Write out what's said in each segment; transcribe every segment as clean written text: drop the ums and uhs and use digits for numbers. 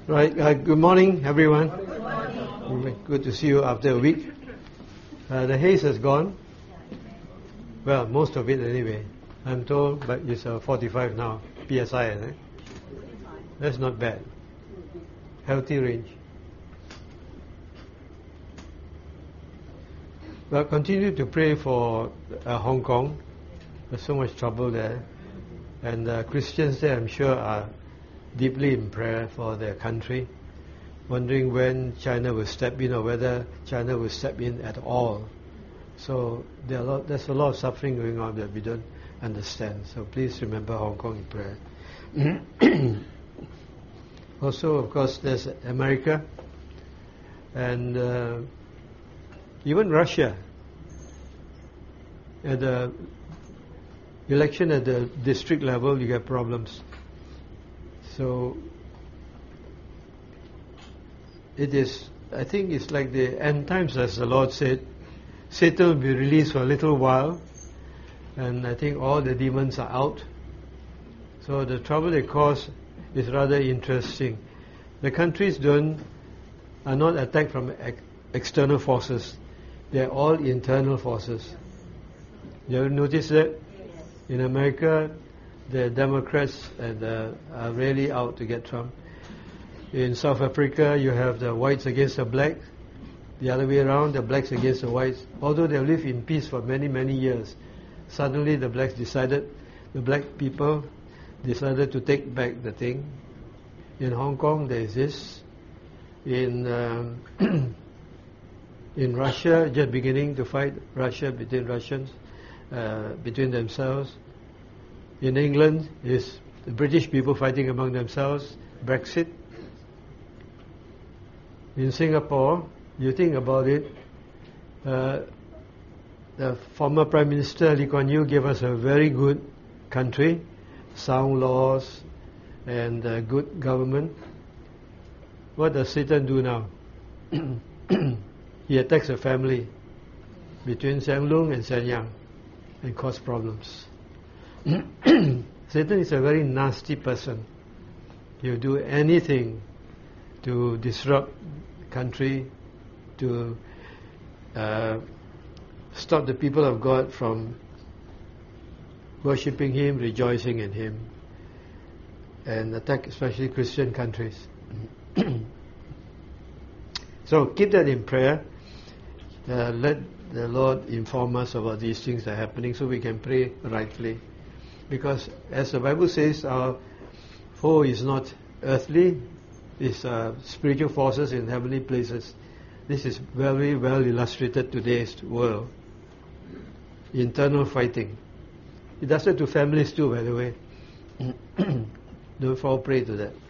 Right, good morning everyone. Good morning. Good to see you after a week. The haze has gone. Well, most of it anyway. I'm told, but it's 45 now, PSI, I think. That's not bad. Healthy range. Well, continue to pray for Hong Kong. There's so much trouble there. And Christians there, I'm sure, are deeply in prayer for their country, wondering when China will step in or whether China will step in at all. So there's a lot of suffering going on that we don't understand. So please remember Hong Kong in prayer. Also, of course, there's America and even Russia. At the election at the district level, you get problems. So it is, I think it's like the end times, as the Lord said. Satan will be released for a little while, and I think all the demons are out. So the trouble they cause is rather interesting. The countries are not attacked from external forces. They are all internal forces. You ever notice that? In America, the Democrats are really out to get Trump. In South Africa, you have the whites against the blacks. The other way around, the blacks against the whites. Although they lived in peace for many, many years, suddenly the black people decided to take back the thing. In Hong Kong, there is this. In Russia, just beginning to fight between Russians, between themselves. In England, is the British people fighting among themselves, Brexit. In Singapore, you think about it, the former Prime Minister Lee Kuan Yew gave us a very good country, sound laws, and good government. What does Satan do now? He attacks a family between Siang Lung and Sen Yang and cause problems. Satan is a very nasty person. He'll do anything to disrupt the country, to stop the people of God from worshipping Him, rejoicing in Him, and attack especially Christian countries. So keep that in prayer. Let the Lord inform us about these things that are happening so we can pray rightly. Because as the Bible says, our foe is not earthly, it's spiritual forces in heavenly places. This is very well illustrated today's world. Internal fighting. It does it to families too, by the way. Don't fall prey to that.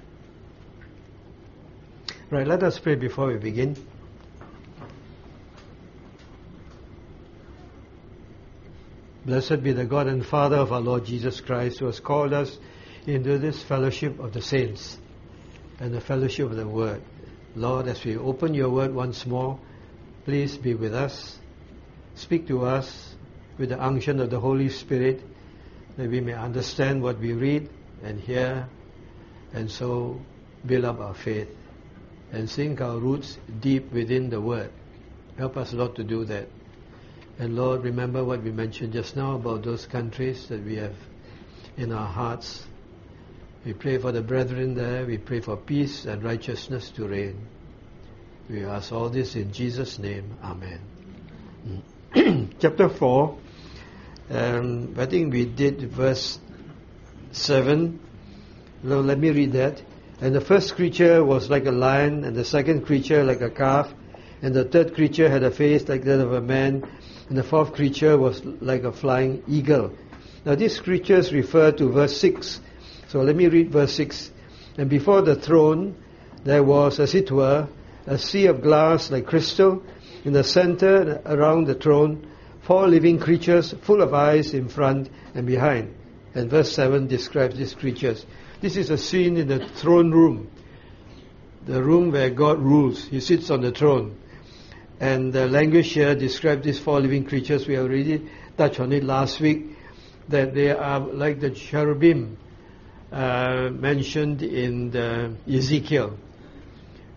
Right, let us pray before we begin. Blessed be the God and Father of our Lord Jesus Christ, who has called us into this fellowship of the saints and the fellowship of the Word. Lord, as we open your Word once more, please be with us. Speak to us with the unction of the Holy Spirit, that we may understand what we read and hear, and so build up our faith and sink our roots deep within the Word. Help us, Lord, to do that. And Lord, remember what we mentioned just now about those countries that we have in our hearts. We pray for the brethren there. We pray for peace and righteousness to reign. We ask all this in Jesus' name. Amen. Chapter 4. I think we did verse 7. Now let me read that. And the first creature was like a lion, and the second creature like a calf, and the third creature had a face like that of a man, and the fourth creature was like a flying eagle. Now these creatures refer to verse 6. So let me read verse 6. And before the throne there was, as it were, a sea of glass like crystal. In the center, around the throne, 4 living creatures full of eyes in front and behind. And verse 7 describes these creatures. This is a scene in the throne room, the room where God rules. He sits on the throne. And the language here describes these 4 living creatures. We already touched on it last week, that they are like the cherubim mentioned in the Ezekiel.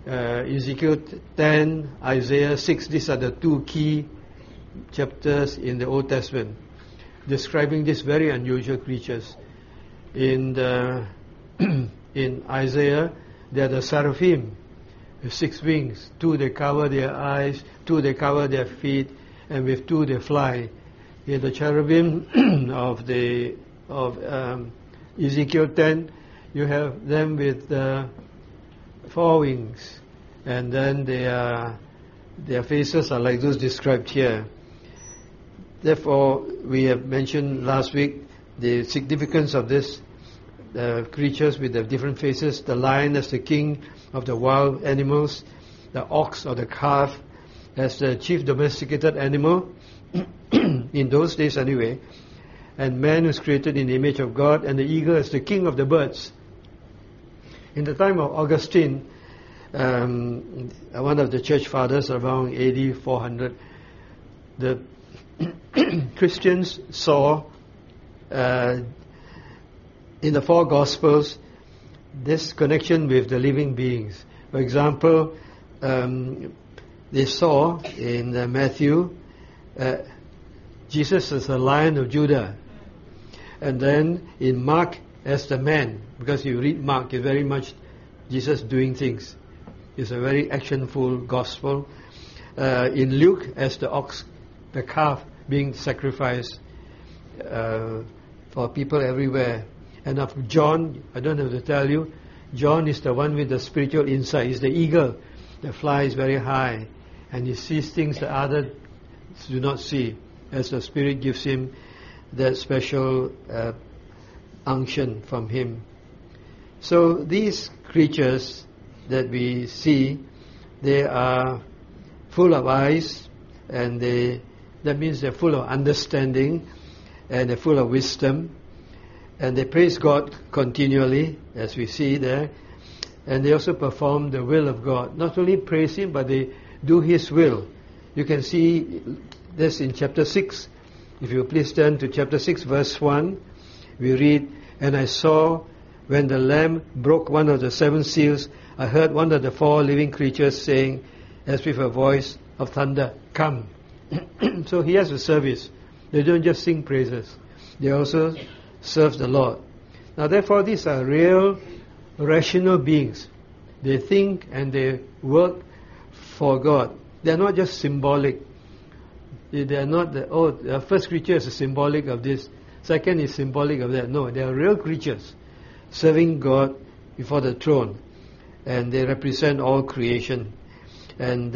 Ezekiel 10, Isaiah 6, these are the two key chapters in the Old Testament describing these very unusual creatures. In Isaiah, they are the seraphim with 6 wings. 2 they cover their eyes, 2 they cover their feet, and with 2 they fly. In the cherubim of Ezekiel 10, you have them with 4 wings, and then their faces are like those described here. Therefore, we have mentioned last week the significance of this creatures with the different faces. The lion as the king of the wild animals, the ox or the calf as the chief domesticated animal in those days anyway, and man was created in the image of God, and the eagle as the king of the birds. In the time of Augustine, one of the church fathers around AD 400, the Christians saw in the 4 Gospels this connection with the living beings. For example, they saw in Matthew Jesus as the Lion of Judah, and then in Mark as the man, because you read Mark, it's very much Jesus doing things. It's a very actionful gospel. In Luke as the ox, the calf being sacrificed for people everywhere. And of John, I don't have to tell you, John is the one with the spiritual insight. He's the eagle that flies very high, and he sees things that others do not see, as the Spirit gives him that special unction from him. So these creatures that we see, they are full of eyes, and that means they're full of understanding, and they're full of wisdom, and they praise God continually, as we see there, and they also perform the will of God. Not only praise Him, but they do His will. You can see this in chapter 6. If you please turn to chapter 6, verse 1, we read, "And I saw when the Lamb broke one of the 7 seals, I heard one of the 4 living creatures saying, as with a voice of thunder, 'Come.'" So He has a service. They don't just sing praises. They also serve the Lord. Now therefore these are real, rational beings. They think and they work for God. They are not just symbolic. They are not the first creature is symbolic of this, second is symbolic of that. No, they are real creatures serving God before the throne, and they represent all creation. And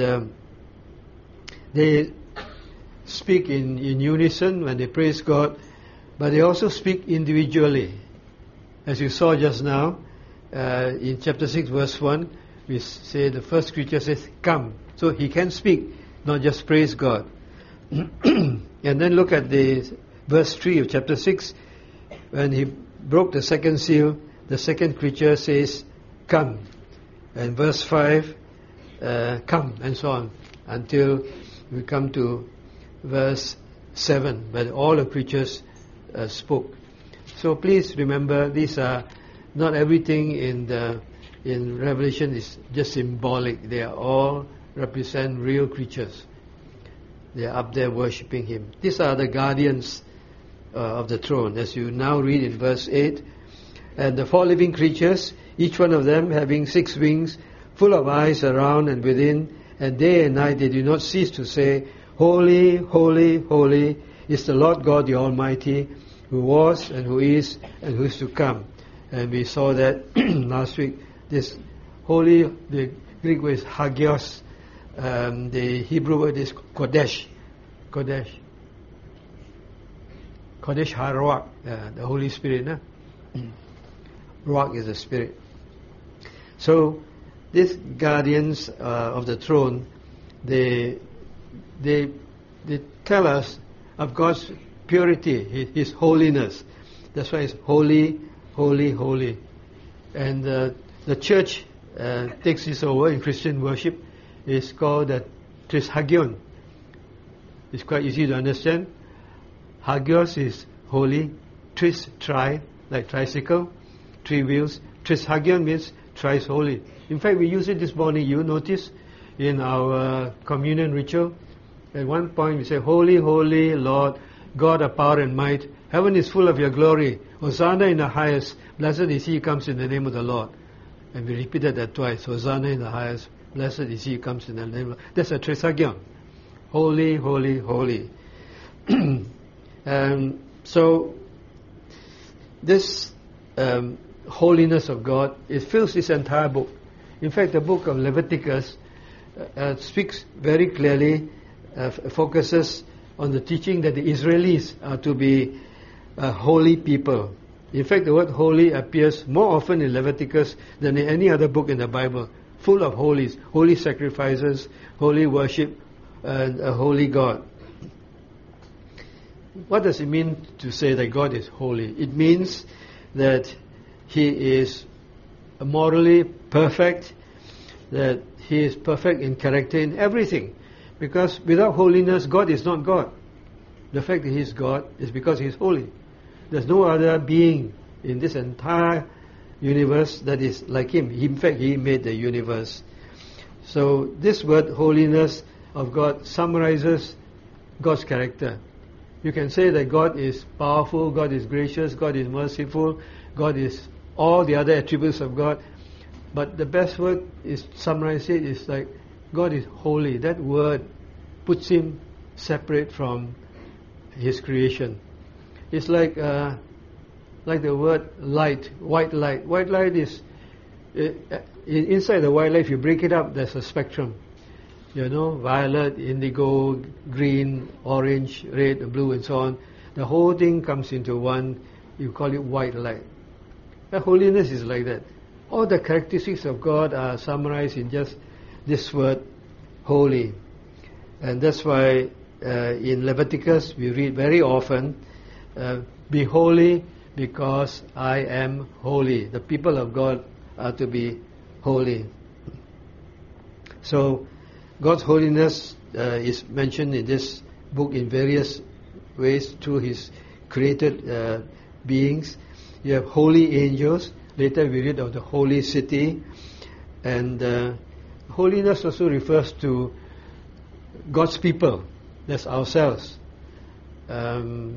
they speak in unison when they praise God, but they also speak individually. As you saw just now, in chapter 6 verse 1, we say the first creature says, "Come." So he can speak, not just praise God. And then look at the verse 3 of chapter 6. When he broke the second seal, the second creature says, "Come." And verse 5, "Come," and so on, until we come to verse 7, where all the creatures spoke. So please remember, these are not everything in Revelation is just symbolic. They are all represent real creatures. They are up there worshipping Him. These are the guardians of the throne, as you now read in verse 8. "And the 4 living creatures, each one of them having 6 wings, full of eyes around and within, and day and night they do not cease to say, 'Holy, holy, holy is the Lord God the Almighty, who was and who is to come.'" And we saw that last week. This holy, the Greek word is hagios, the Hebrew word is kodesh. Kodesh haruach, the Holy Spirit. Ruach is the Spirit. So these guardians of the throne, they tell us of God's purity, His holiness. That's why it's holy, holy, holy. And the church takes this over in Christian worship. It's called the Trishagion. It's quite easy to understand. Hagios is holy, tris, tri, like tricycle, 3 wheels, Trishagion means thrice holy. In fact, we use it this morning. You notice in our communion ritual, at one point we say, Holy, holy Lord, God of power and might, heaven is full of your glory. Hosanna in the highest. Blessed is he who comes in the name of the Lord. And we repeated that twice. Hosanna in the highest. Blessed is he who comes in the name of the Lord. That's a Trishagion. Holy, holy, holy. So this holiness of God, it fills this entire book. In fact, the book of Leviticus speaks very clearly, focuses on the teaching that the Israelis are to be holy people. In fact, the word holy appears more often in Leviticus than in any other book in the Bible, full of holies, holy sacrifices, holy worship, and a holy God. What does it mean to say that God is holy? It means that He is morally perfect, that He is perfect in character, in everything. Because without holiness, God is not God. The fact that He is God is because He is holy. There's no other being in this entire universe that is like Him. In fact, He made the universe. So this word, holiness of God, summarizes God's character. You can say that God is powerful, God is gracious, God is merciful, God is all the other attributes of God. But the best word is summarize it is like God is holy. That word puts Him separate from His creation. It's like the word light, white light. White light is inside the white light. If you break it up, there's a spectrum. Violet, indigo, green, orange, red, blue, and so on. The whole thing comes into one. You call it white light. The holiness is like that. All the characteristics of God are summarized in just this word, holy. And that's why in Leviticus we read very often, be holy because I am holy. The people of God are to be holy. So God's holiness is mentioned in this book in various ways through His created beings. You have holy angels. Later we read of the holy city. And holiness also refers to God's people. That's ourselves. I'll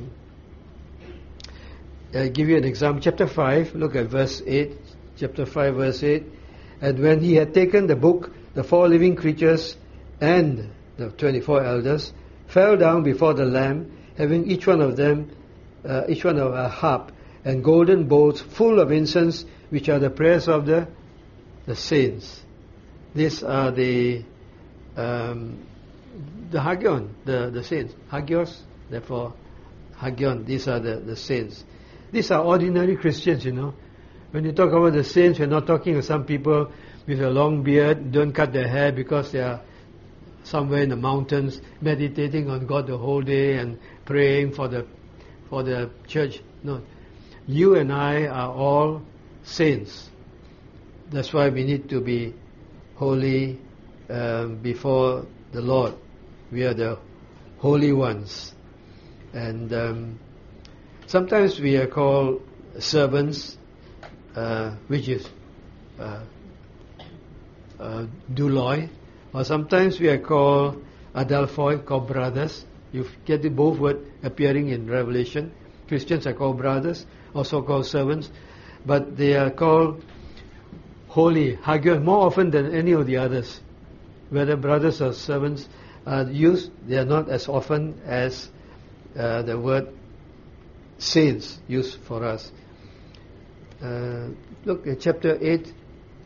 give you an example. Chapter 5, look at verse 8. Chapter 5, verse 8. And when He had taken the book, the 4 living creatures and the 24 elders fell down before the Lamb, having each one of a harp and golden bowls full of incense, which are the prayers of the saints. These are the Hagion, the saints. Hagios, therefore Hagion. These are the saints. These are ordinary Christians, When you talk about the saints, we're not talking of some people with a long beard, don't cut their hair because they are somewhere in the mountains meditating on God the whole day and praying for the church. No. You and I are all saints. That's why we need to be holy before the Lord. We are the holy ones. And sometimes we are called servants, which is douloi, or sometimes we are called adelphoi, called brothers. You get the both words appearing in Revelation. Christians are called brothers, also called servants, but they are called holy, hagion, more often than any of the others. Whether brothers or servants are used, they are not as often as the word saints used for us. Look at chapter 8.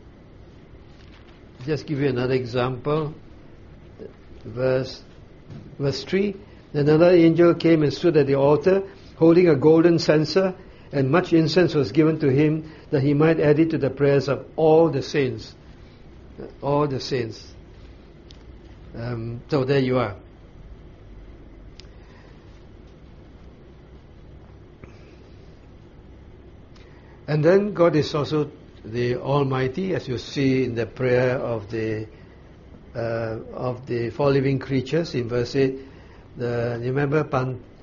Just give you another example. Verse 3. Then another angel came and stood at the altar, holding a golden censer, and much incense was given to him, that he might add it to the prayers of all the saints. All the saints. So there you are. And then God is also the Almighty, as you see in the prayer of the 4 living creatures in verse 8. Remember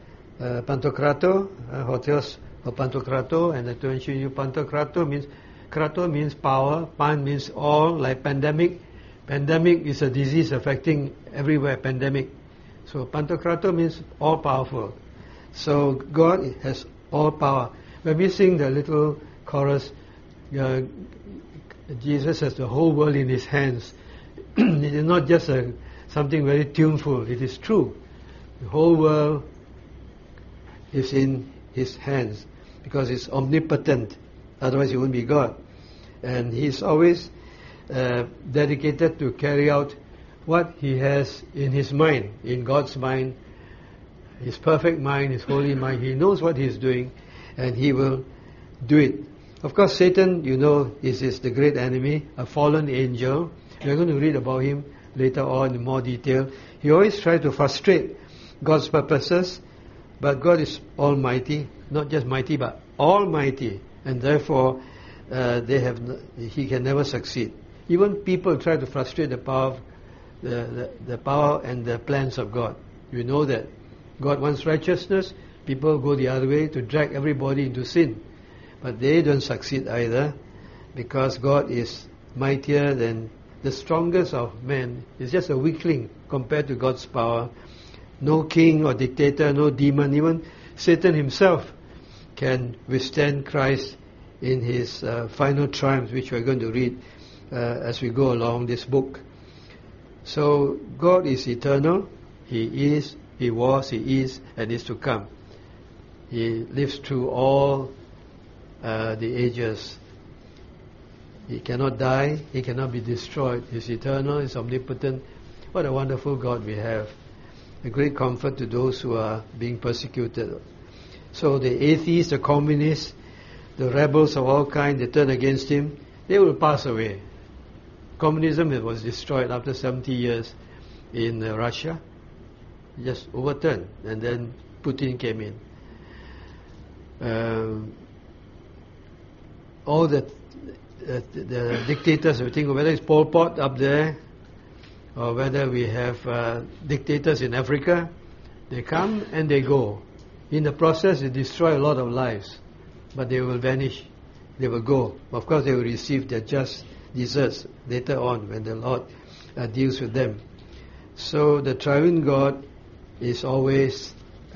Pantokrator, Hotheos or Pantokrator, and the Pantokrator means Krato means power, pan means all, like pandemic. Pandemic is a disease affecting everywhere, pandemic. So Pantokrato means all powerful. So God has all power. When we sing the little chorus, Jesus has the whole world in his hands. It is not just something very tuneful, it is true. The whole world is in his hands because he's omnipotent, otherwise he wouldn't be God. And he's always dedicated to carry out what he has in his mind, in God's mind, his perfect mind, his holy mind. He knows what he's doing and he will do it. Of course, Satan, you know, is the great enemy, a fallen angel. We're going to read about him later on in more detail. He always tries to frustrate God's purposes, but God is almighty, not just mighty, but almighty, and therefore he can never succeed. Even people try to frustrate the power and the plans of God. You know that God wants righteousness, people go the other way to drag everybody into sin. But they don't succeed either, because God is mightier than the strongest of men. Is just a weakling compared to God's power. No king or dictator, no demon, even Satan himself can withstand Christ in his final triumph, which we're going to read as we go along this book. So God is eternal. He is, He was, He is, and is to come. He lives through all the ages. He cannot die. He cannot be destroyed. He's eternal. He's omnipotent. What a wonderful God we have. A great comfort to those who are being persecuted. So the atheists, the communists, the rebels of all kinds, they turn against him. They will pass away. Communism was destroyed after 70 years in Russia. Just overturned. And then Putin came in. All the dictators, we think whether it's Pol Pot up there or whether we have dictators in Africa, they come and they go. In the process, they destroy a lot of lives, but they will vanish. They will go. Of course, they will receive their just deserts later on when the Lord deals with them. So the triune God is always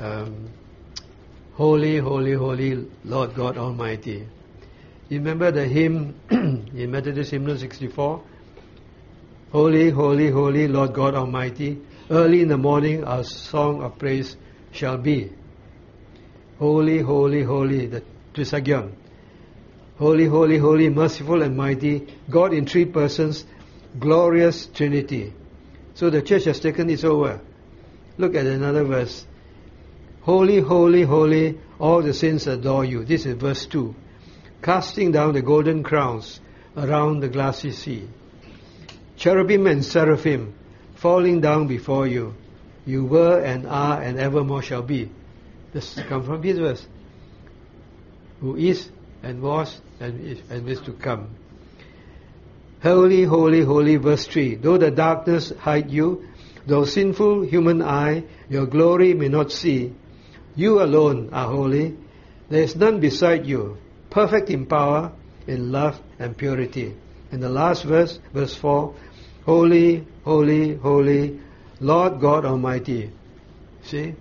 holy, holy, holy, Lord God Almighty. You remember the hymn in Methodist Hymnal 64? Holy, holy, holy, Lord God Almighty. Early in the morning our song of praise shall be. Holy, holy, holy, the Trisagyon. Holy, holy, holy, merciful and mighty, God in three persons, glorious Trinity. So the church has taken this over. Look at another verse. Holy, holy, holy, all the saints adore you. This is verse 2. Casting down the golden crowns around the glassy sea. Cherubim and seraphim falling down before you. You were and are and evermore shall be. This comes from this verse. Who is and was and is to come. Holy, holy, holy, verse 3. Though the darkness hide you, though sinful human eye your glory may not see, you alone are holy. There is none beside you, perfect in power, in love and purity. And the last verse, verse 4, holy, holy, holy, Lord God Almighty. See?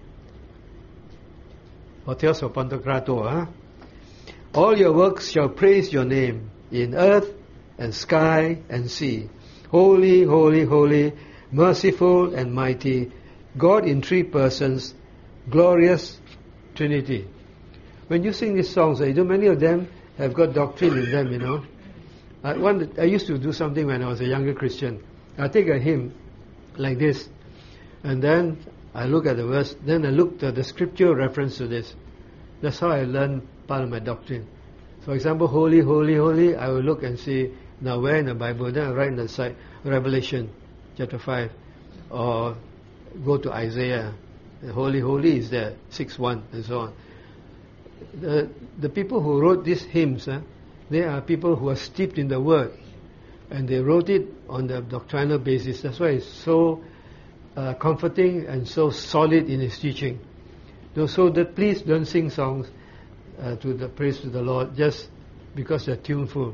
Hotels of Pantokrato, huh? All your works shall praise your name in earth and sky and sea. Holy, holy, holy, merciful and mighty, God in three persons, glorious Trinity. When you sing these songs, many of them have got doctrine in them, you know. I used to do something when I was a younger Christian. I take a hymn like this, and then I look at the verse, then I look at the scripture reference to this. That's how I learn part of my doctrine. For example, holy, holy, holy, I will look and see, now where in the Bible, then I write on the side, Revelation chapter 5, or go to Isaiah. Holy, holy is there, 6:1 and so on. The people who wrote these hymns, they are people who are steeped in the Word, and they wrote it on the doctrinal basis. That's why it's so comforting and so solid in its teaching. So that please don't sing songs to the praise to the Lord just because they're tuneful.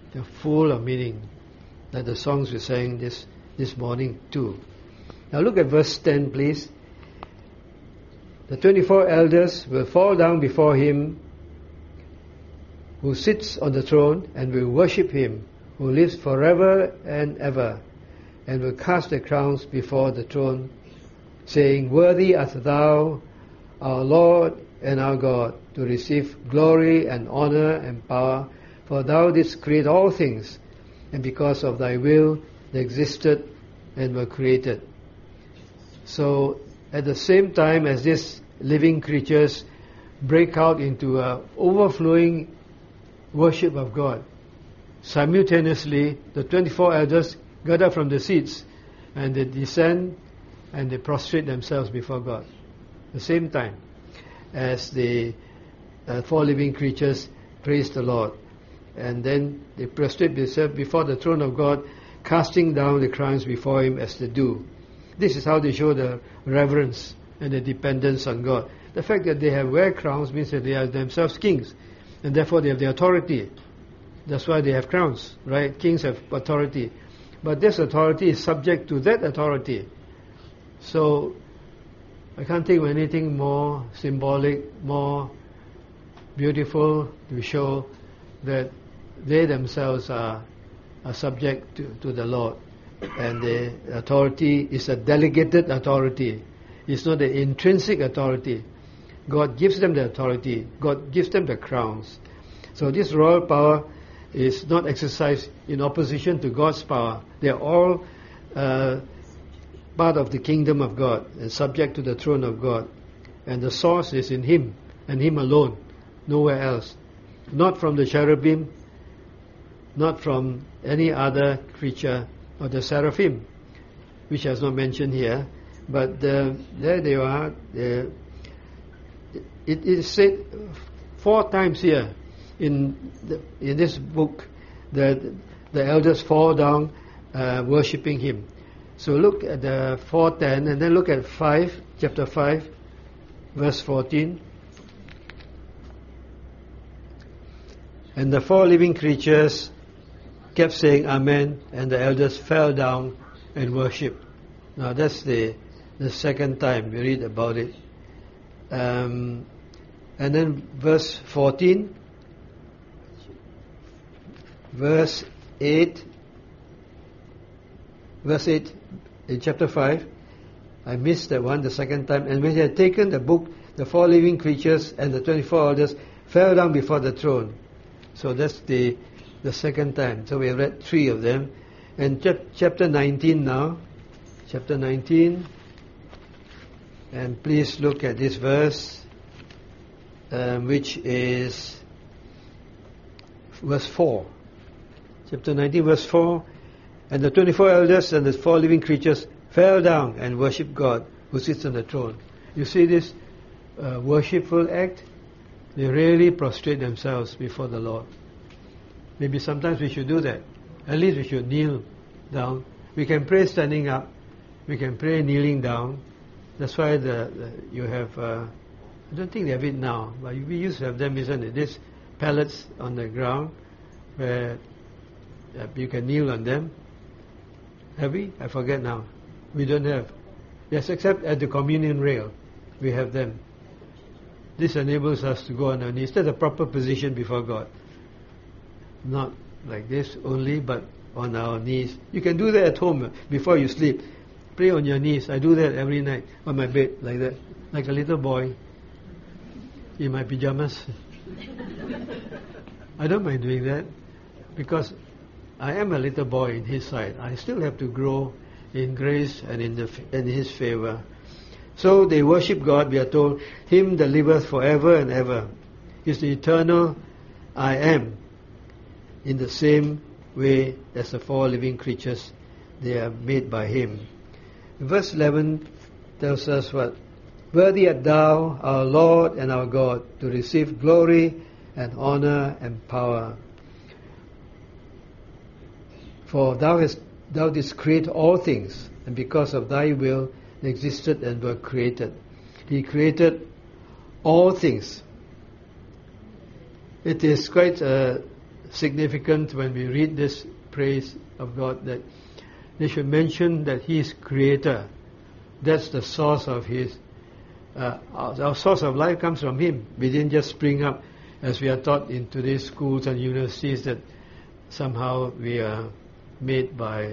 They're full of meaning, like the songs we sang this morning too. Now look at verse 10, please. The 24 elders will fall down before him who sits on the throne and will worship him who lives forever and ever, and will cast their crowns before the throne, saying, Worthy art thou, our Lord and our God, to receive glory and honor and power, for thou didst create all things, and because of thy will they existed and were created. So at the same time as these living creatures break out into a overflowing worship of God, simultaneously the 24 elders got up from the seats and they descend and they prostrate themselves before God. At the same time as the 4 living creatures praise the Lord. And then they prostrate themselves before the throne of God, casting down the crowns before him as they do. This is how they show the reverence and the dependence on God. The fact that they wear crowns means that they are themselves kings, and therefore they have the authority. That's why they have crowns, right? Kings have authority. But this authority is subject to that authority. So I can't think of anything more symbolic, more beautiful to show that they themselves are subject to the Lord. And the authority is a delegated authority. It's not the intrinsic authority. God gives them the authority. God gives them the crowns. So this royal power is not exercised in opposition to God's power. They are all part of the kingdom of God and subject to the throne of God. And the source is in Him and Him alone, nowhere else. Not from the cherubim, not from any other creature or the seraphim, which is not mentioned here. But there they are. It is said 4 times here in this book that the elders fall down worshipping Him. So look at the 4:10 and then look at chapter 5, verse 14. And the 4 living creatures kept saying Amen, and the elders fell down and worshipped. Now that's the second time we read about it. And then verse 14, verse 8 in chapter 5. I missed that one the second time. And when he had taken the book, the 4 living creatures and the 24 elders fell down before the throne. So that's the second time. So we have read 3 of them. And chapter 19 now. Chapter 19. And please look at this verse, which is verse 4. Chapter 19, verse 4. And the 24 elders and the 4 living creatures fell down and worshipped God who sits on the throne. You see this worshipful act? They really prostrate themselves before the Lord. Maybe sometimes we should do that. At least we should kneel down. We can pray standing up. We can pray kneeling down. That's why you have, I don't think they have it now, but we used to have them, isn't it? These pallets on the ground where you can kneel on them. Have we? I forget now. We don't have. Yes, except at the communion rail, we have them. This enables us to go on our knees. That's a proper position before God. Not like this only, but on our knees. You can do that at home before you sleep. Pray on your knees. I do that every night on my bed, like that. Like a little boy in my pyjamas. I don't mind doing that because I am a little boy in His sight. I still have to grow in grace and in His favor. So they worship God, we are told, Him that liveth forever and ever. He's the eternal I am. In the same way as the 4 living creatures, they are made by Him. Verse 11 tells us what? Worthy art thou, our Lord and our God, to receive glory and honor and power. For thou didst create all things, and because of thy will they existed and were created. He created all things. It is quite a significant when we read this praise of God that they should mention that He is Creator. That's the source of His. Our source of life comes from Him. We didn't just spring up as we are taught in today's schools and universities that somehow we are made by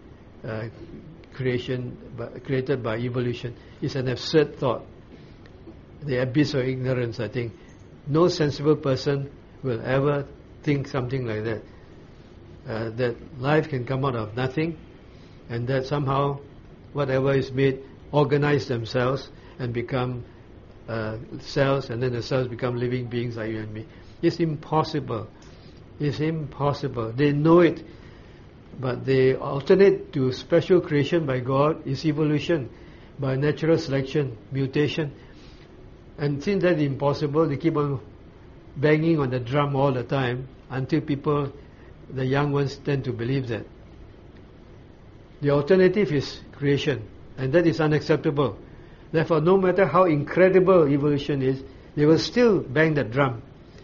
created by evolution. It's an absurd thought. The abyss of ignorance, I think. No sensible person will ever think something like that. That life can come out of nothing, and that somehow whatever is made organize themselves and become cells, and then the cells become living beings like you and me. It's impossible. It's impossible. They know it, but they alternate to special creation by God is evolution, by natural selection, mutation. And since that's impossible, they keep on banging on the drum all the time until people, the young ones, tend to believe that. The alternative is creation, and that is unacceptable. Therefore, no matter how incredible evolution is, they will still bang the drum.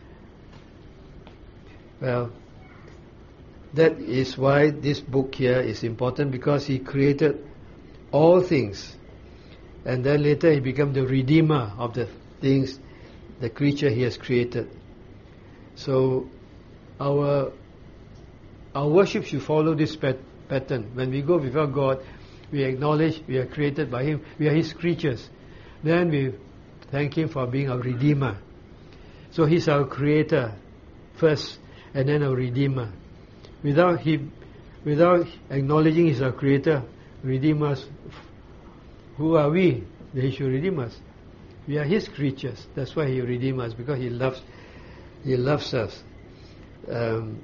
Well, that is why this book here is important, because He created all things, and then later He became the redeemer of the things, the creature He has created. So our worship should follow this pattern. When we go before God, we acknowledge we are created by Him, we are His creatures. Then we thank Him for being our redeemer. So He's our creator first, and then our redeemer. Without acknowledging He's our creator, redeem us, who are we that He should redeem us? We are His creatures. That's why He redeemed us, because He loves us. And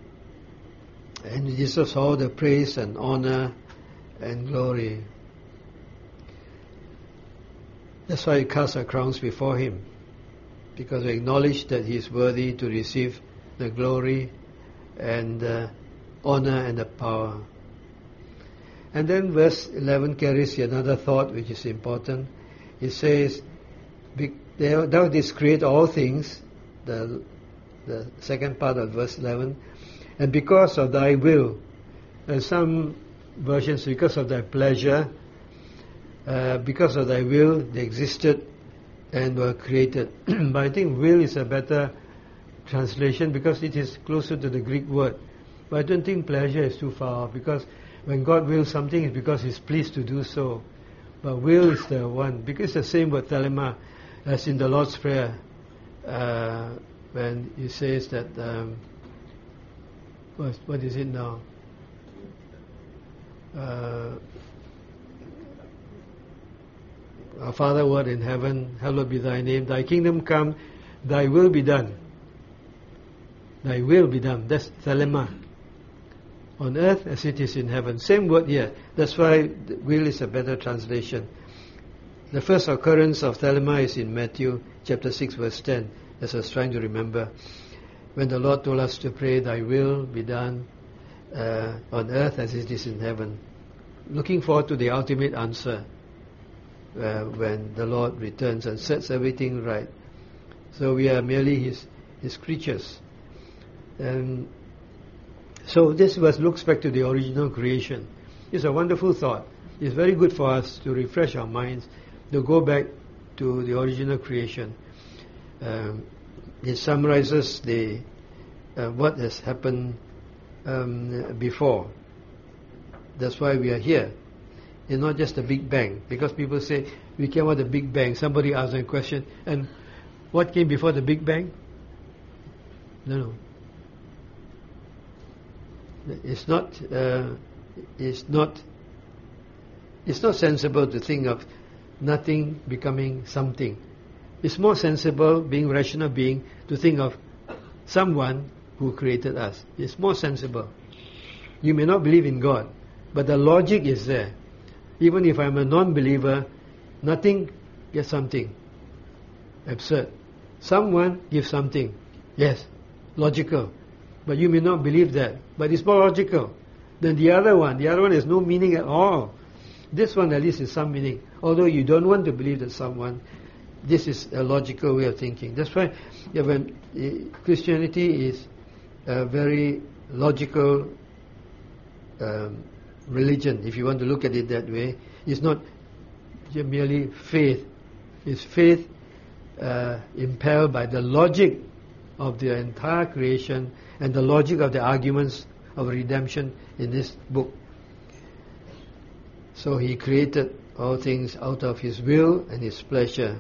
He deserves all the praise and honor and glory. That's why we cast our crowns before Him, because we acknowledge that He is worthy to receive the glory and the honor and the power. And then verse 11 carries another thought which is important. It says, Thou didst create all things, the second part of verse 11, and because of Thy will, and some versions, because of Thy pleasure, because of Thy will, they existed and were created. But I think will is a better translation, because it is closer to the Greek word. But I don't think pleasure is too far off, because when God wills something, it's because He's pleased to do so. But will is the one, because it's the same word thelema as in the Lord's Prayer, when He says that, what is it now? Our Father who art in heaven, hallowed be Thy name. Thy kingdom come, Thy will be done. Thy will be done. That's thelema. On earth as it is in heaven. Same word here. That's why will is a better translation. The first occurrence of thelema is in Matthew chapter 6 verse 10, as I was trying to remember. When the Lord told us to pray, Thy will be done on earth as it is in heaven. Looking forward to the ultimate answer when the Lord returns and sets everything right. So we are merely His creatures. And so this verse looks back to the original creation. It's a wonderful thought. It's very good for us to refresh our minds, to go back to the original creation. It summarizes what has happened before. That's why we are here. It's not just the Big Bang. Because people say, we came out of the Big Bang. Somebody asked a question, and what came before the Big Bang? No. It's not sensible to think of nothing becoming something. It's more sensible, being rational being, to think of someone who created us. It's more sensible. You may not believe in God, but the logic is there. Even if I'm a non-believer, nothing gets something. Absurd. Someone gives something. Yes, logical. But you may not believe that. But it's more logical than the other one. The other one has no meaning at all. This one at least is some meaning. Although you don't want to believe that someone, this is a logical way of thinking. That's why when Christianity is a very logical religion, if you want to look at it that way. It's not merely faith. It's faith impelled by the logic of the entire creation and the logic of the arguments of redemption in this book. So he created all things out of his will and his pleasure.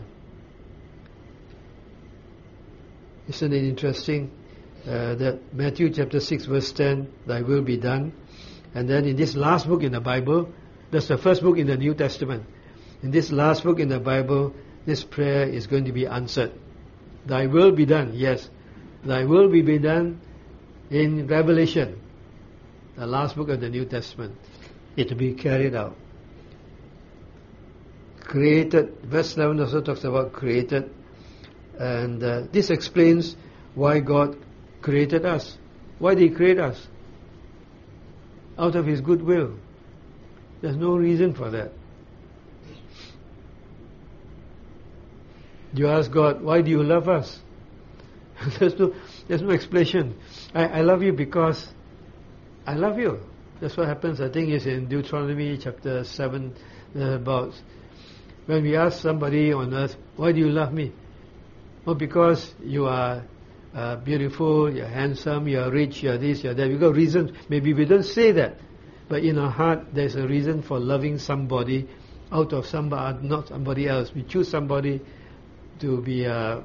Isn't it interesting that Matthew chapter 6 verse 10, thy will be done. And then in this last book in the Bible, that's the first book in the New Testament. In this last book in the Bible, this prayer is going to be answered. Thy will be done, yes. Thy will be done in Revelation, the last book of the New Testament. It will be carried out. Created, verse 11 also talks about created. And this explains why God created us. Why did He create us? Out of His good will. There's no reason for that. You ask God, why do you love us? there's no explanation. I love you because I love you. That's what happens, I think it's in Deuteronomy chapter 7, about when we ask somebody on earth, why do you love me? Oh, because you are beautiful, you're handsome, you're rich, you're this, you're that. We've got reasons. Maybe we don't say that, but in our heart there's a reason for loving somebody out of somebody, not somebody else. We choose somebody to be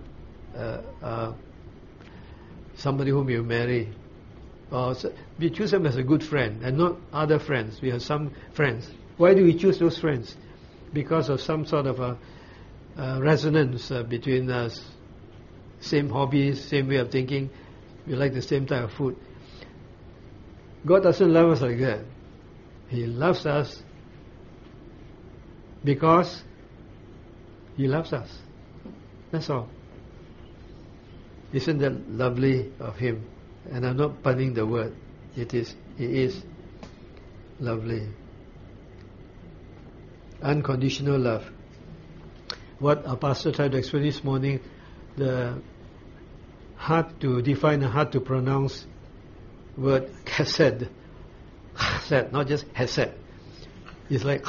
somebody whom you marry. Or we choose them as a good friend and not other friends. We have some friends. Why do we choose those friends? Because of some sort of a resonance between us. Same hobbies, same way of thinking. We like the same type of food. God doesn't love us like that. He loves us because He loves us. That's all. Isn't that lovely of Him? And I'm not punning the word. It is lovely. Unconditional love. What our pastor tried to explain this morning, the hard to define and hard to pronounce word chesed. Chesed, not just hesed. It's like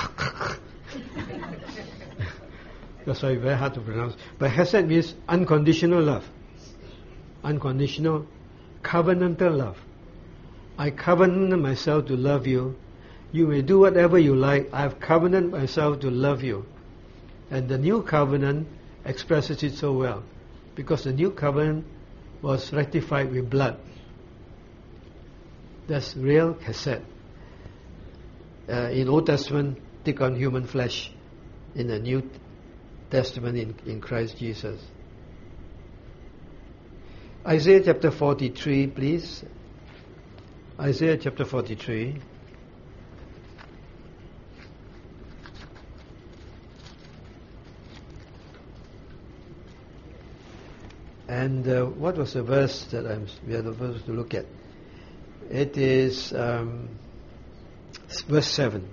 that's why very hard to pronounce. But hesed means unconditional love. Unconditional, covenantal love. I covenant myself to love you. You may do whatever you like. I have covenanted myself to love you. And the new covenant expresses it so well. Because the new covenant was ratified with blood. That's real chesed. In Old Testament, take on human flesh. In the New Testament, in Christ Jesus. Isaiah chapter 43, please. Isaiah chapter 43. And what was the verse that we are supposed to look at? It is verse 7,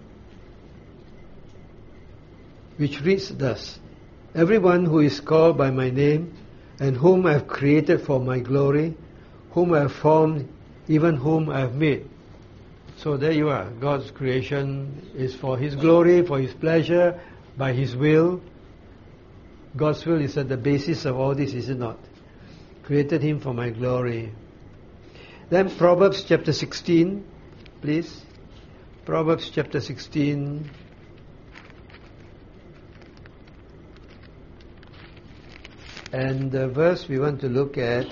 which reads thus: everyone who is called by my name, and whom I have created for my glory, whom I have formed, even whom I have made. So there you are. God's creation is for His glory, for His pleasure, by His will. God's will is at the basis of all this, is it not? Created Him for my glory. Then Proverbs chapter 16, please. Proverbs chapter 16. And the verse we want to look at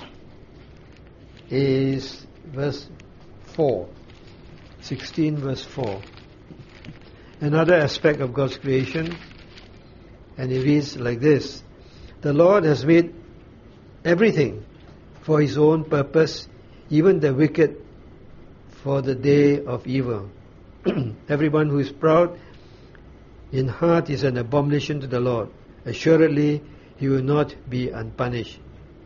is verse 4. 16 verse 4. Another aspect of God's creation. And it reads like this: the Lord has made everything for His own purpose, even the wicked for the day of evil. Everyone who is proud in heart is an abomination to the Lord. Assuredly, He will not be unpunished.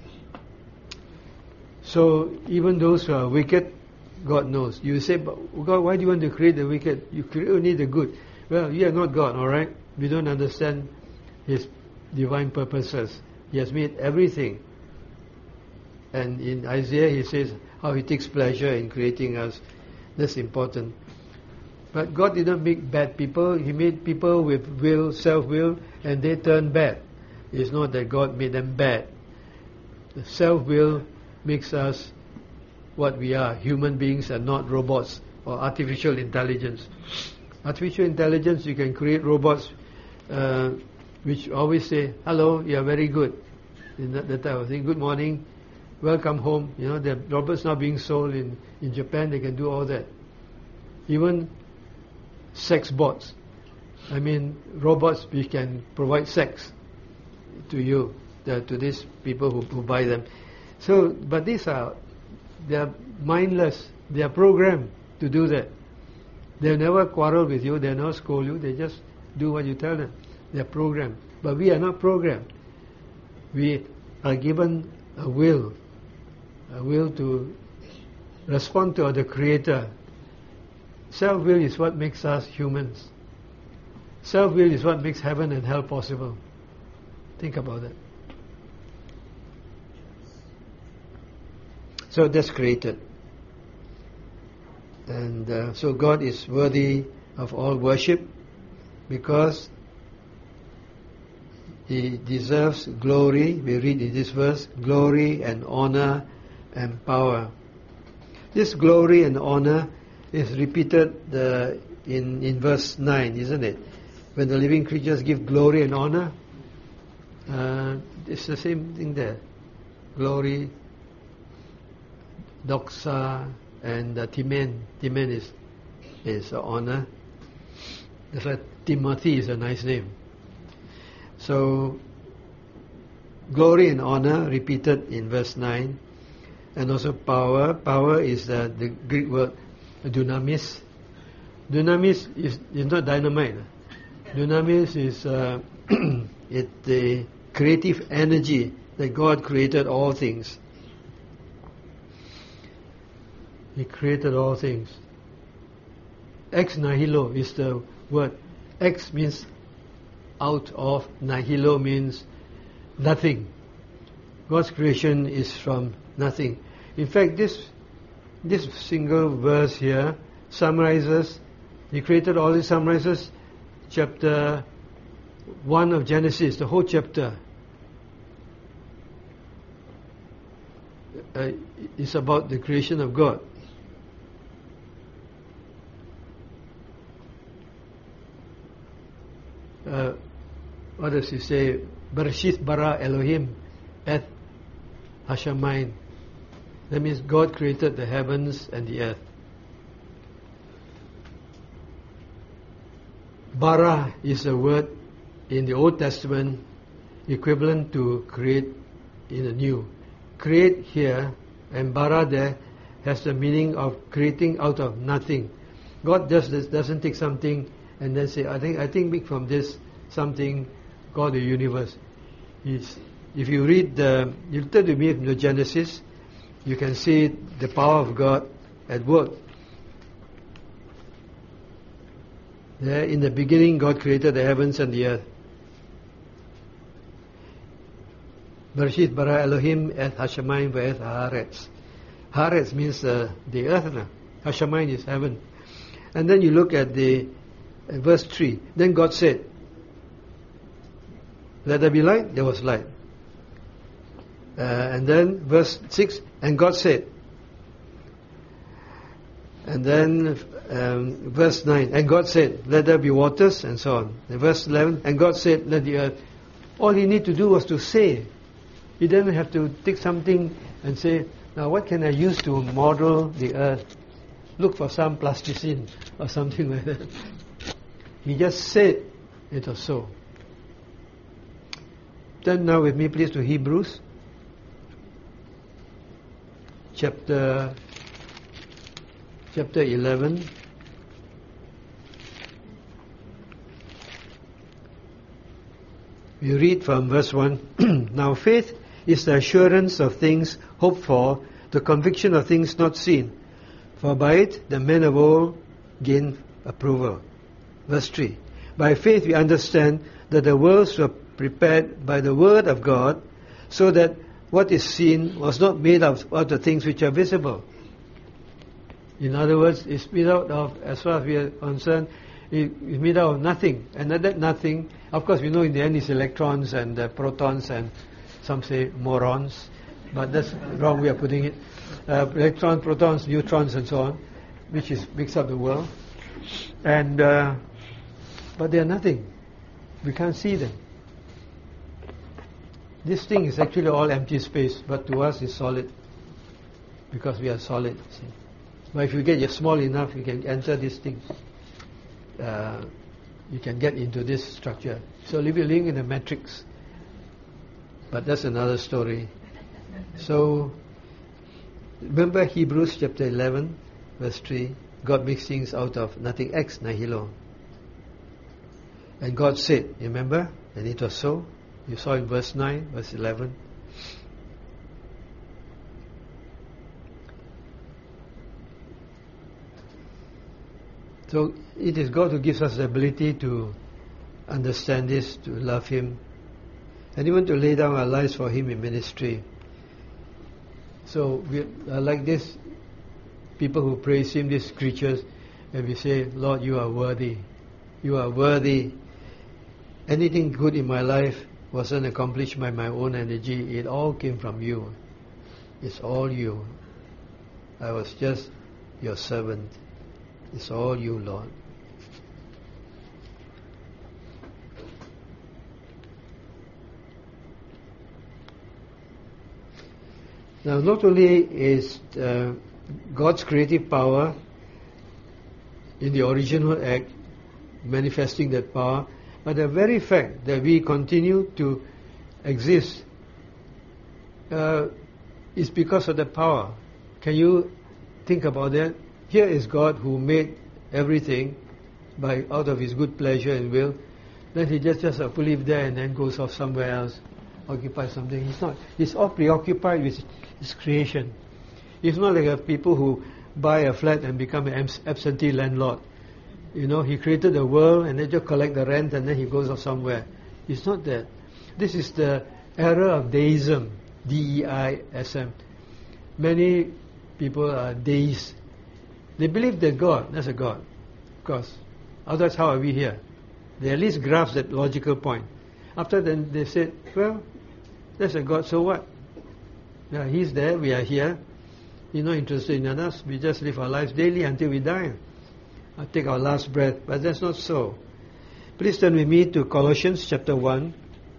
So, even those who are wicked, God knows. You say, but God, why do you want to create the wicked? You create only the good. Well, you are not God, alright? We don't understand His divine purposes. He has made everything. And in Isaiah He says, how He takes pleasure in creating us. That's important. But God did not make bad people. He made people with will, self-will, and they turn bad. It's not that God made them bad. The self-will makes us what we are, human beings and not robots or artificial intelligence. Artificial intelligence, you can create robots which always say, hello, you are very good. That type of thing. Good morning, welcome home. You know, the robots now being sold in Japan, they can do all that. Even sex bots. I mean, robots which can provide sex to you, to these people who buy them. So, but they are mindless. They are programmed to do that. They'll never quarrel with you. They'll never scold you. They just do what you tell them. They are programmed. But we are not programmed. We are given a will to respond to the Creator. Self-will is what makes us humans. Self-will is what makes heaven and hell possible. Think about that. So that's created. And so God is worthy of all worship because He deserves glory. We read in this verse, glory and honor and power. This glory and honor is repeated in verse 9, isn't it? When the living creatures give glory and honor, it's the same thing there. Glory, doxa, and timen. Timen is honor. That's why Timothy is a nice name. So, glory and honor repeated in verse 9, and also power. Power is the Greek word dunamis. Dunamis is not dynamite. Dunamis is the creative energy that God created all things. He created all things. Ex nihilo is the word. Ex means out of, nihilo means nothing. God's creation is from nothing. In fact, this single verse here summarizes, He created all these summarizes chapter 1 of Genesis, the whole chapter. It's about the creation of God. What does He say? Bereshit bara Elohim et Hashamayim. That means God created the heavens and the earth. Bara is a word in the Old Testament equivalent to create in the New. Create here and bara there has the meaning of creating out of nothing. God doesn't take something and then say, I think make from this something called the universe. If you read you turn to me from the Genesis, you can see the power of God at work. There, in the beginning, God created the heavens and the earth. Bereshit bara Elohim et Hashamayim ve'et haaretz. Haaretz means the earth. Hashamayim is heaven. And then you look at the verse 3. Then God said, let there be light. There was light. And then verse 6, and God said. And then verse 9, and God said, let there be waters, and so on. And verse 11, and God said, let the earth. All He need to do was to say. He didn't have to take something and say, now what can I use to model the earth? Look for some plasticine or something like that. He just said it was so. Turn now with me please to Hebrews chapter 11. We read from verse 1. Now faith is the assurance of things hoped for, the conviction of things not seen. For by it the men of old gained approval. Verse 3. By faith we understand that the worlds were prepared by the word of God, so that what is seen was not made out of the things which are visible. In other words, it's made out of, as far as we are concerned, it's made out of nothing. And that nothing, of course we know in the end it's electrons and protons and some say morons, but that's the wrong way of putting it. Electrons, protons, neutrons and so on, which makes up the world. And but they are nothing. We can't see them. This thing is actually all empty space, but to us it's solid, because we are solid. See? But if you get small enough, you can enter this thing. You can get into this structure. So we're living in a matrix. But that's another story. So, remember Hebrews chapter 11, verse 3. God makes things out of nothing, ex nihilo. And God said, remember? And it was so. You saw in verse 9, verse 11. So it is God who gives us the ability to understand this, to love Him, and even to lay down our lives for Him in ministry. So we are like this, people who praise Him, these creatures, and we say, Lord, you are worthy. You are worthy. Anything good in my life wasn't accomplished by my own energy. It all came from you. It's all you. I was just your servant. It's all you, Lord. Now, not only is God's creative power in the original act manifesting that power, but the very fact that we continue to exist is because of the power. Can you think about that? Here is God who made everything out of His good pleasure and will. Then He just live there and then goes off somewhere else, occupy something. He's not. He's all preoccupied with His creation. He's not like people who buy a flat and become an absentee landlord. You know, He created the world and then just collect the rent and then He goes off somewhere. It's not that. This is the era of deism, D-E-I-S-M. Many people are deists. They believe that there's a God, of course. Otherwise, how are we here? They at least grasp that logical point. After then, they said, well, there's a God, so what? Yeah, He's there, we are here. He's not interested in us. We just live our lives daily until we die. Take our last breath. But that's not so. Please turn with me to Colossians chapter 1.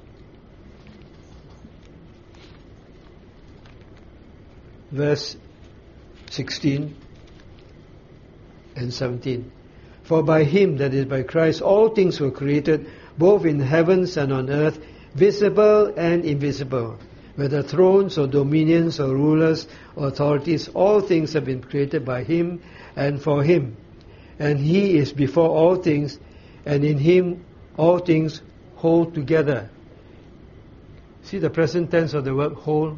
Verse 16 and 17. For by Him, that is by Christ, all things were created, both in heavens and on earth, visible and invisible. Whether thrones or dominions or rulers or authorities, all things have been created by Him and for Him. And He is before all things, and in Him all things hold together. See the present tense of the word hold?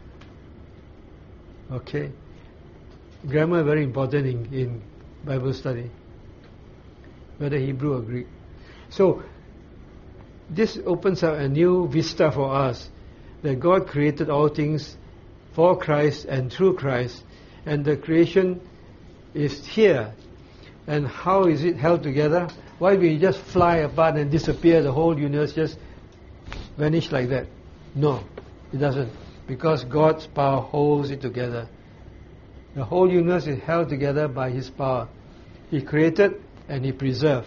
Okay. Grammar very important in Bible study, whether Hebrew or Greek. So, this opens up a new vista for us, that God created all things for Christ and through Christ, and the creation is here. And how is it held together? Why will it just fly apart and disappear, the whole universe just vanish like that? No, it doesn't. Because God's power holds it together. The whole universe is held together by His power. He created and He preserved.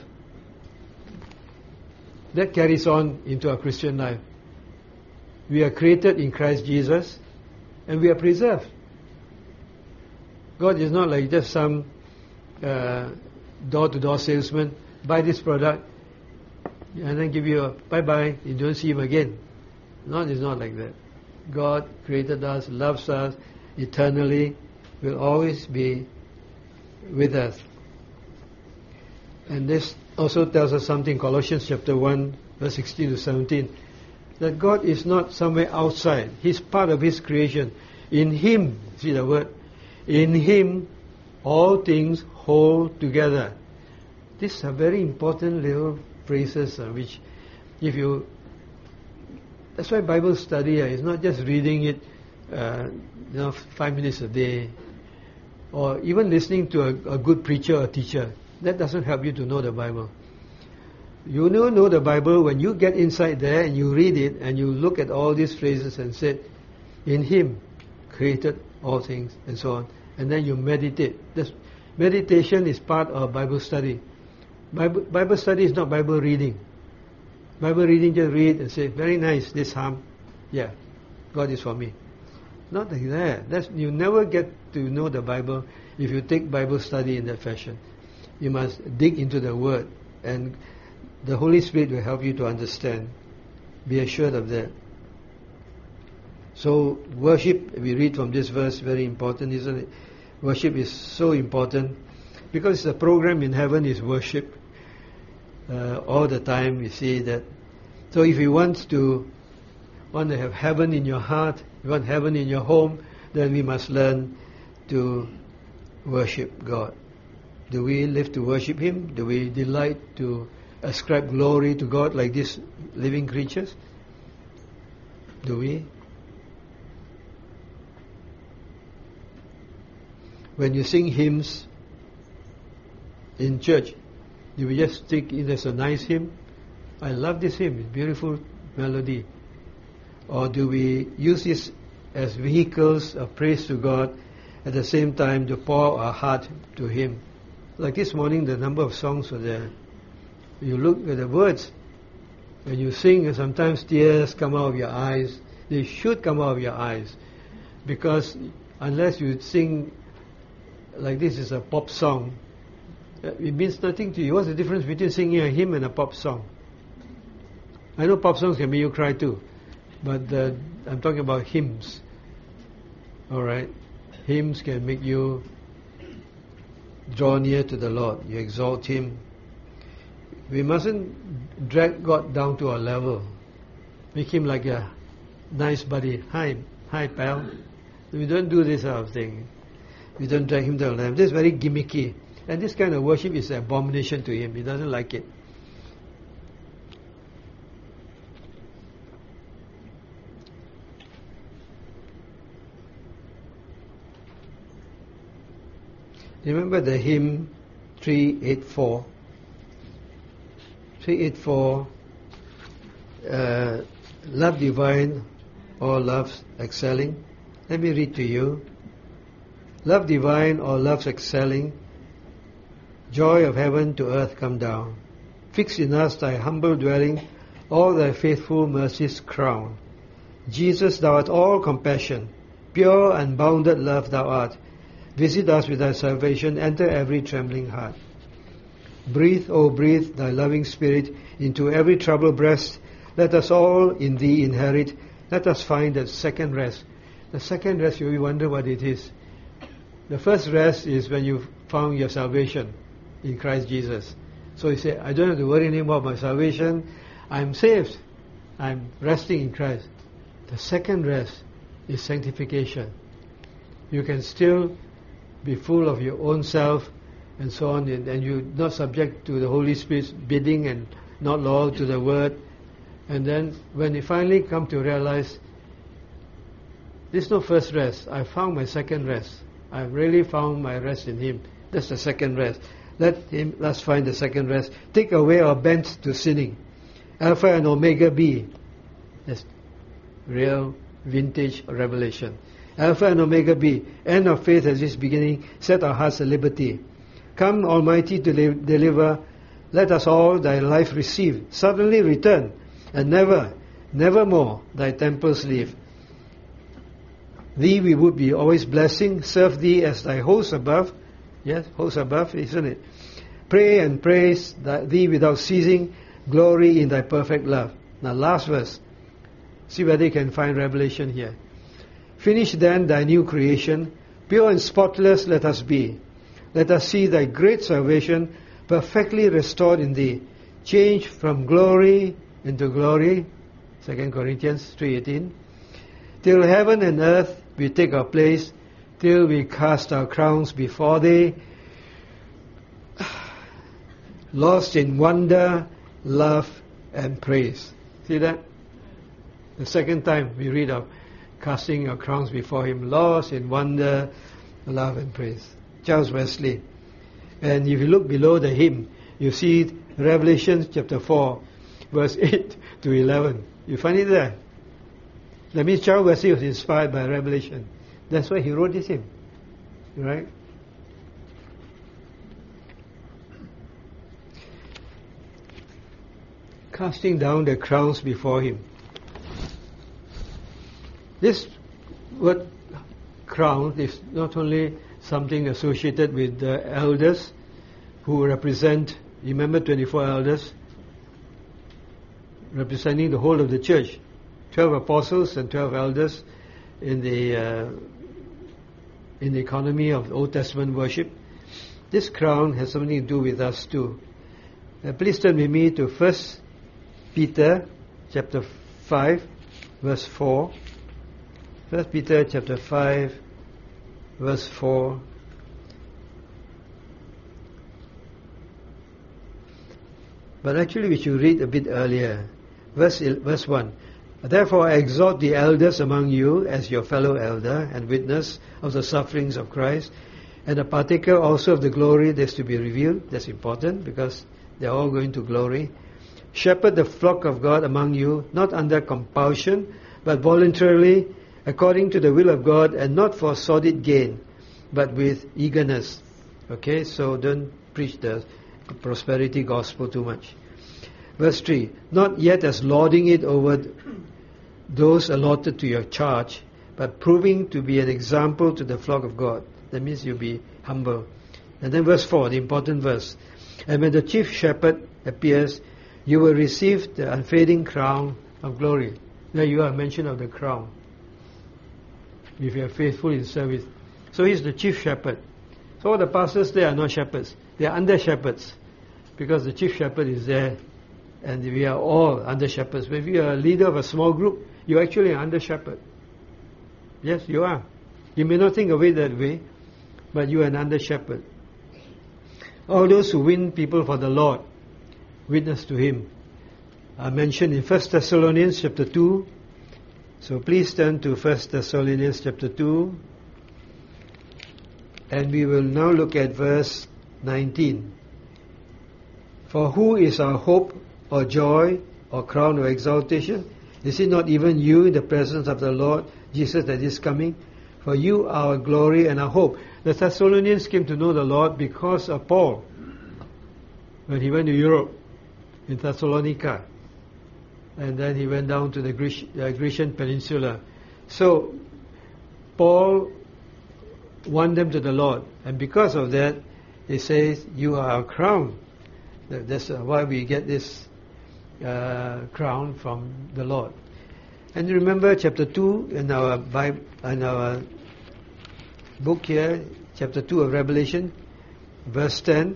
That carries on into our Christian life. We are created in Christ Jesus and we are preserved. God is not like just some door-to-door salesman, buy this product and then give you a bye-bye, you don't see Him again. No, it's not like that. God created us, loves us eternally, will always be with us. And this also tells us something, Colossians chapter 1, verse 16 to 17, that God is not somewhere outside. He's part of His creation. In Him, see the word, in Him all things hold together. These are very important little phrases which, if you, that's why Bible study is not just reading it 5 minutes a day. or even listening to a good preacher or teacher. That doesn't help you to know the Bible. You know the Bible when you get inside there and you read it and you look at all these phrases and say, in Him created all things, and so on. And then you meditate. Meditation is part of Bible study. Bible study is not Bible reading. Bible reading, just read and say, very nice, this psalm. Yeah, God is for me. Not like that. You never get to know the Bible if you take Bible study in that fashion. You must dig into the Word, and the Holy Spirit will help you to understand. Be assured of that. So worship, we read from this verse, very important, isn't it? Worship is so important because the program in heaven is worship all the time. You see that. So if you want to have heaven in your heart, you want heaven in your home, then we must learn to worship God. Do we live to worship Him? Do we delight to ascribe glory to God like these living creatures? Do we? When you sing hymns in church, do we just think it as a nice hymn? I love this hymn, it's beautiful melody. Or do we use this as vehicles of praise to God, at the same time to pour our heart to Him? Like this morning, the number of songs were there. You look at the words. When you sing, sometimes tears come out of your eyes. They should come out of your eyes. Because unless you sing like this is a pop song, it means nothing to you. What's the difference between singing a hymn and a pop song? I know pop songs can make you cry too, but I'm talking about hymns. Alright? Hymns can make you draw near to the Lord. You exalt Him. We mustn't drag God down to our level. Make Him like a nice buddy. Hi pal. We don't do this sort of thing. We don't drag Him down to our level. This is very gimmicky. And this kind of worship is an abomination to Him. He doesn't like it. Remember the hymn 384? 384, love divine or love's excelling. Let me read to you. Love divine or love's excelling, joy of heaven to earth come down. Fix in us thy humble dwelling, all thy faithful mercies crown. Jesus, thou art all compassion, pure unbounded love thou art. Visit us with thy salvation, enter every trembling heart. Breathe, O breathe, thy loving spirit into every troubled breast. Let us all in thee inherit. Let us find that second rest. The second rest, you wonder what it is. The first rest is when you found your salvation in Christ Jesus. So you say, I don't have to worry anymore about my salvation. I'm saved. I'm resting in Christ. The second rest is sanctification. You can still be full of your own self and so on, and you're not subject to the Holy Spirit's bidding and not loyal to the Word. And then when you finally come to realize, this is no first rest, I found my second rest. I've really found my rest in Him. That's the second rest. Let's find the second rest. Take away our bent to sinning. Alpha and Omega be. That's real vintage revelation. Alpha and Omega be. End of faith as its beginning. Set our hearts at liberty. Come, Almighty, to deliver. Let us all thy life receive. Suddenly return, and never more thy temples leave. Thee we would be always blessing. Serve thee as thy host above. Yes, host above, isn't it? Pray and praise thee without ceasing. Glory in thy perfect love. Now last verse. See whether you can find revelation here. Finish then thy new creation. Pure and spotless let us be. Let us see thy great salvation perfectly restored in thee. Change from glory into glory. 2 Corinthians 3:18. Till heaven and earth we take our place, till we cast our crowns before thee, lost in wonder, love and praise. See that? The second time we read of casting our crowns before Him, lost in wonder, love and praise. Charles Wesley. And if you look below the hymn, you see Revelation chapter 4, verse 8 to 11. You find it there. That means Charles Wesley was inspired by Revelation. That's why he wrote this hymn. Right? Casting down the crowns before him. This word crown is not only something associated with the elders who represent, remember 24 elders representing the whole of the church, 12 apostles and 12 elders in the economy of Old Testament worship. This crown has something to do with us too. Please turn with me to 1 Peter chapter 5 verse 4. 1 Peter chapter 5 verse 4. But actually we should read a bit earlier. Verse 1. Therefore I exhort the elders among you as your fellow elder and witness of the sufferings of Christ, and a partaker also of the glory that is to be revealed. That's important because they are all going to glory. Shepherd the flock of God among you, not under compulsion, but voluntarily, according to the will of God, and not for sordid gain, but with eagerness. Okay, so don't preach the prosperity gospel too much. Verse 3, not yet as lording it over those allotted to your charge, but proving to be an example to the flock of God. That means you'll be humble. And then verse 4, the important verse. And when the chief shepherd appears, you will receive the unfading crown of glory. There you are, mention of the crown. If you are faithful in service. So he's the chief shepherd. So all the pastors, they are not shepherds. They are under shepherds. Because the chief shepherd is there. And we are all under shepherds. If you are a leader of a small group, you are actually an under shepherd. Yes, you are. You may not think of it that way, but you are an under shepherd. All those who win people for the Lord, witness to Him, are mentioned in 1 Thessalonians chapter 2. So please turn to 1 Thessalonians chapter 2. And we will now look at verse 19. For who is our hope or joy or crown of exaltation? Is it not even you in the presence of the Lord Jesus that is coming? For you are our glory and our hope. The Thessalonians came to know the Lord because of Paul. When he went to Europe, in Thessalonica. And then he went down to the Grecian Peninsula. So, Paul won them to the Lord. And because of that, he says, you are our crown. That's why we get this crown from the Lord. And remember chapter 2 in our Bible, in our book here, chapter 2 of Revelation, verse 10.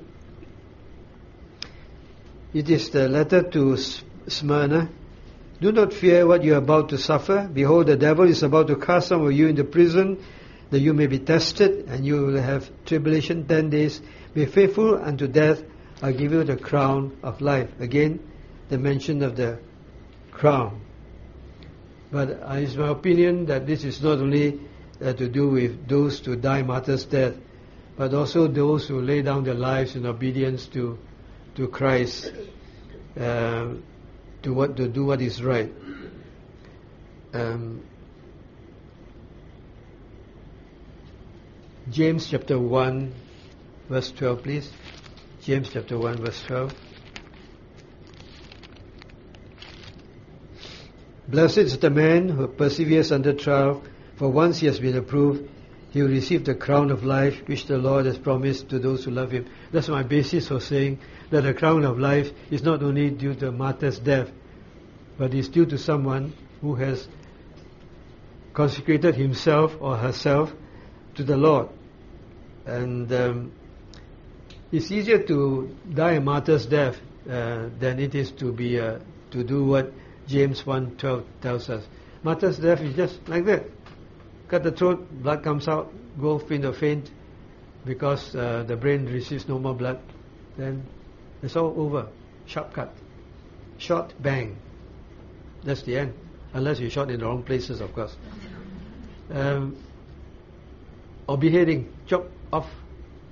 It is the letter to Smyrna. Do not fear what you are about to suffer. Behold, the devil is about to cast some of you into prison, that you may be tested, and you will have tribulation 10 days. Be faithful unto death. I'll give you the crown of life. Again, the mention of the crown. But it's my opinion that this is not only to do with those who die martyr's death, but also those who lay down their lives in obedience to Christ, to do what is right. James chapter 1 verse 12, please. James chapter 1 verse 12. Blessed is the man who perseveres under trial, for once he has been approved, he will receive the crown of life which the Lord has promised to those who love Him. That's my basis for saying that the crown of life is not only due to a martyr's death, but is due to someone who has consecrated himself or herself to the Lord. And it's easier to die a martyr's death than it is to be to do what James 1:12 tells us. Martyr's death is just like that. Cut the throat, blood comes out, go faint because the brain receives no more blood. Then it's all over. Sharp cut. Shot, bang. That's the end. Unless you shot in the wrong places, of course. Or beheading, chop off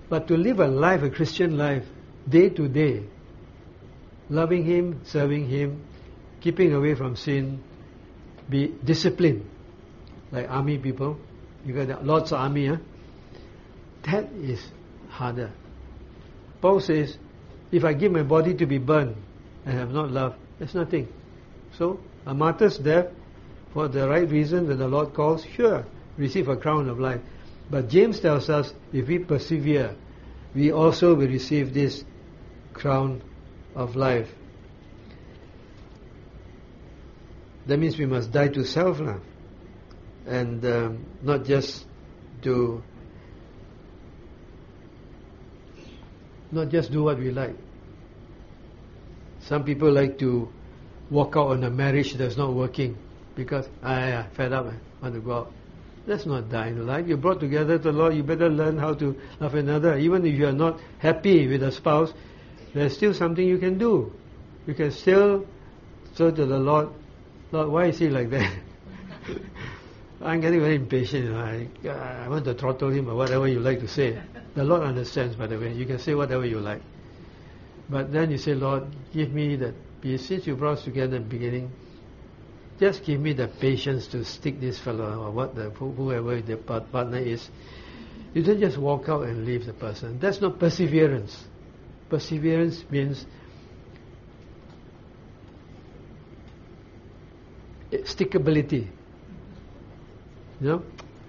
But to live a life, a Christian life, day to day, loving Him, serving Him, keeping away from sin, be disciplined, like army people. You got lots of army, huh? That is harder. Paul says, if I give my body to be burned and have not love, that's nothing. So, a martyr's death, for the right reason that the Lord calls, sure, receive a crown of life. But James tells us, if we persevere, we also will receive this crown of life. That means we must die to self now, and not just do what we like. Some people like to walk out on a marriage that's not working because fed up, I want to go out. That's not dying life. You're brought together to the Lord. You better learn how to love another. Even if you are not happy with a spouse, there's still something you can do. You can still say to the Lord, Lord, why is he like that? I'm getting very impatient. I want to throttle him or whatever you like to say. The Lord understands, by the way. You can say whatever you like. But then you say, Lord, give me that peace. Since you brought us together in the beginning, just give me the patience to stick this fellow or whoever the partner is. You don't just walk out and leave the person. That's not perseverance. Perseverance means stickability. You know?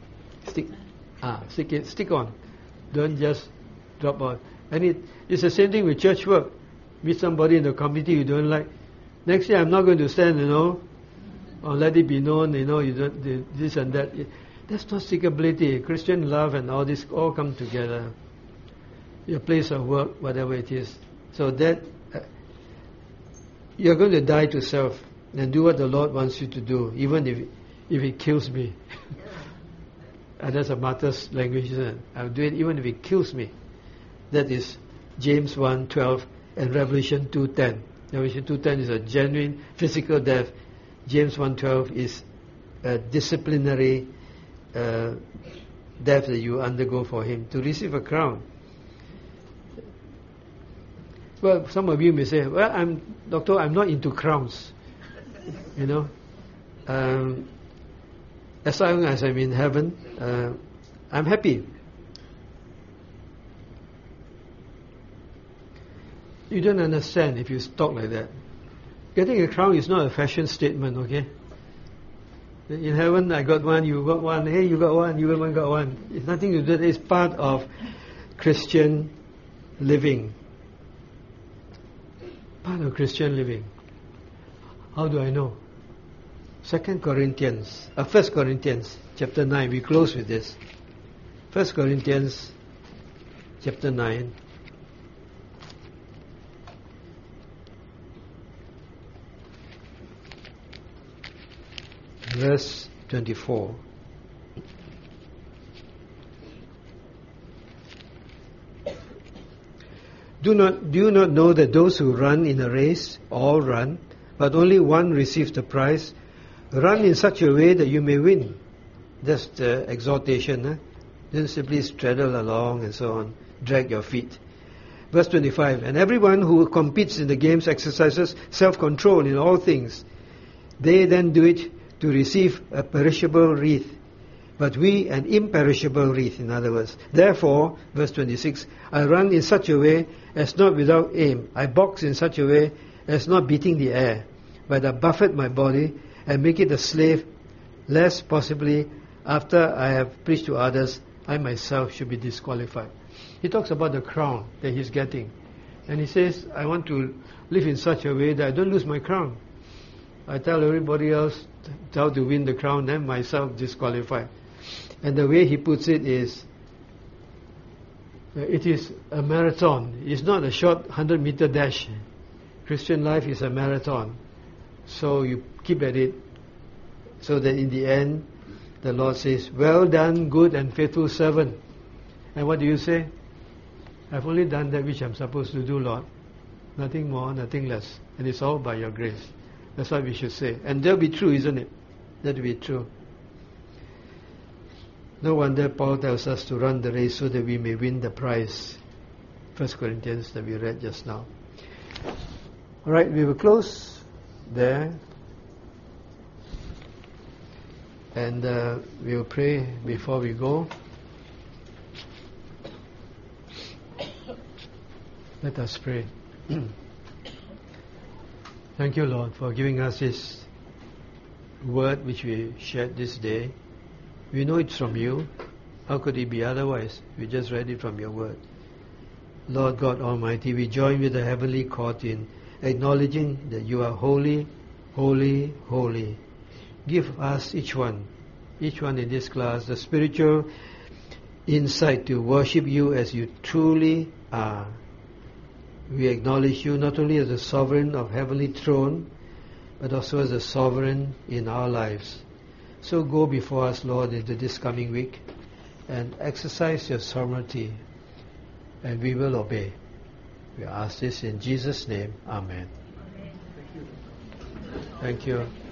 Stick on. Don't just drop out. And it's the same thing with church work. Meet somebody in the community you don't like. Next year I'm not going to stand, or let it be known, you don't this and that. That's not stickability. Christian love and all this all come together. Your place of work, whatever it is. So that you're going to die to self and do what the Lord wants you to do, even if it kills me. And that's a martyr's language, isn't it? I'll do it even if it kills me. That is James 1:12 and Revelation 2:10. Revelation 2:10 is a genuine physical death. James 1:12 is a disciplinary death that you undergo for Him to receive a crown. Well, some of you may say, well, I'm not into crowns. As long as I'm in heaven, I'm happy. You don't understand if you talk like that. Getting a crown is not a fashion statement, okay? In heaven, I got one, you got one, hey, you got one, you got one. It's nothing to do. It's part of Christian living. Part of Christian living. How do I know? 1 Corinthians chapter 9. We close with this. 1 Corinthians chapter 9. Verse 24. Do you not know that those who run in a race all run, but only one receives the prize? Run in such a way that you may win. That's the exhortation. Don't simply straddle along and so on, drag your feet. Verse 25. And everyone who competes in the games exercises self-control in all things. They then do it to receive a perishable wreath, but we an imperishable wreath, in other words. Therefore, verse 26, I run in such a way as not without aim. I box in such a way as not beating the air, but I buffet my body and make it a slave, lest possibly after I have preached to others, I myself should be disqualified. He talks about the crown that he's getting. And he says, I want to live in such a way that I don't lose my crown. I tell everybody else how to win the crown, and myself disqualified. And the way he puts it is, it is a marathon. It's not a short 100-meter dash. Christian life is a marathon. So you keep at it, so that in the end, the Lord says, well done, good and faithful servant. And what do you say? I've only done that which I'm supposed to do, Lord. Nothing more, nothing less. And it's all by your grace. That's what we should say. And that'll be true, isn't it? That'll be true. No wonder Paul tells us to run the race so that we may win the prize. 1 Corinthians that we read just now. Alright, we will close there. And we will pray before we go. Let us pray. Thank you, Lord, for giving us this word which we shared this day. We know it's from you. How could it be otherwise? We just read it from your word. Lord God Almighty, we join with the heavenly court in acknowledging that you are holy, holy, holy. Give us, each one in this class, the spiritual insight to worship you as you truly are. We acknowledge you not only as the sovereign of heavenly throne, but also as the sovereign in our lives. So go before us, Lord, into this coming week and exercise your sovereignty, and we will obey. We ask this in Jesus' name. Amen. Thank you.